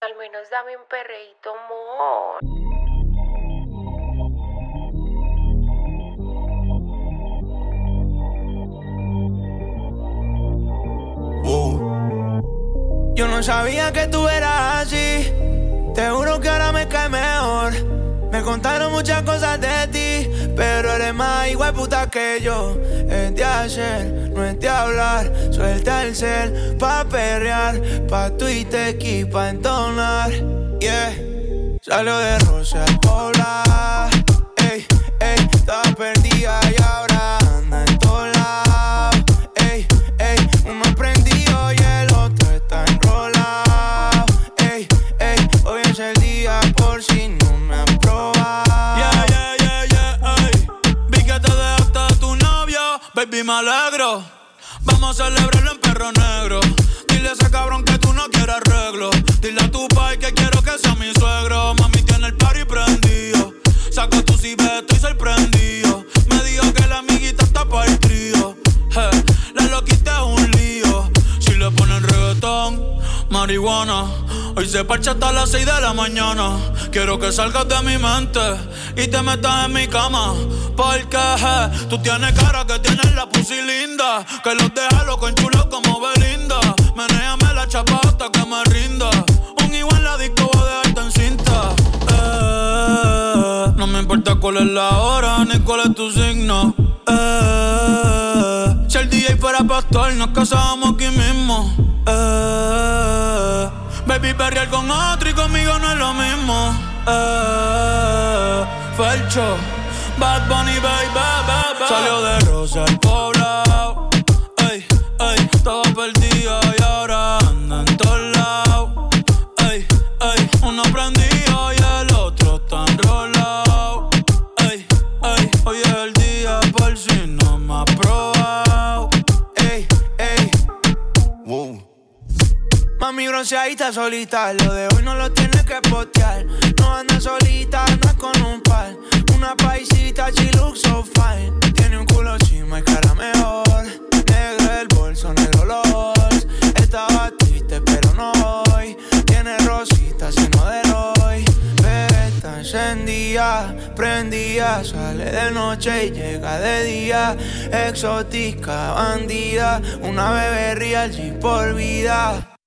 Al menos dame un perreíto, amor. Yo no sabía que tú eras así. Te juro que ahora me cae mejor. Me contaron muchas cosas de ti, pero eres más igual puta que yo. Es de hacer, no es de hablar. Suelta el cel pa' perrear, pa' Twitter y pa' entonar. Yeah, salió de Rosa al Pobla. Ey, ey, estaba perdida y ahora anda en todos lados. Ey, ey, uno prendido y el otro está enrolado. Ey, ey, hoy es el día por si no me han probado. Yeah, yeah, yeah, yeah, ey. Vi que te dejaste de tu novio, baby, me alegro. Vamos a celebrarlo en Perro Negro. Dile a ese cabrón que tú no quieres arreglo. Dile a tu pai que quiero que sea mi suegro. Mami tiene el party prendido. Saca tu ciber, estoy sorprendido. Me dijo que la amiguita está para el trío. La loquita es un lío. Si le ponen reggaetón, marihuana. Hoy se parcha hasta las 6 de la mañana. Quiero que salgas de mi mente y te metas en mi cama. Porque tú tienes cara que tienes la pussy linda, que los deja loco enchulos como Belinda. Menéame la chapa hasta que me rinda. Un igual en la disco voy a dejarte en cinta. No me importa cuál es la hora ni cuál es tu signo. Si el DJ fuera pastor nos casábamos aquí mismo. Baby, perrear con otro y conmigo no es lo mismo. Felcho, Bad Bunny, baby. Salió de Rosa al Poblado. Ey, ey, estaba perdida y ahora anda en todos lados. Ey, ey, uno prendido y el otro está enrolado. Ey, ey, hoy es el día por si no me has probado. Ey, ey, wow. Mami bronceadita solita, lo de hoy no lo tienes que postear. No anda solita, anda con un par. Una paisita, she looks so fine. Tiene un culo chima y cara mejor. Negro el bolso, negro los halls. Estaba triste pero no hoy. Tiene rositas sino de Roy. Bebé está encendida, prendida. Sale de noche y llega de día. Exótica, bandida. Una bebé real G por vida.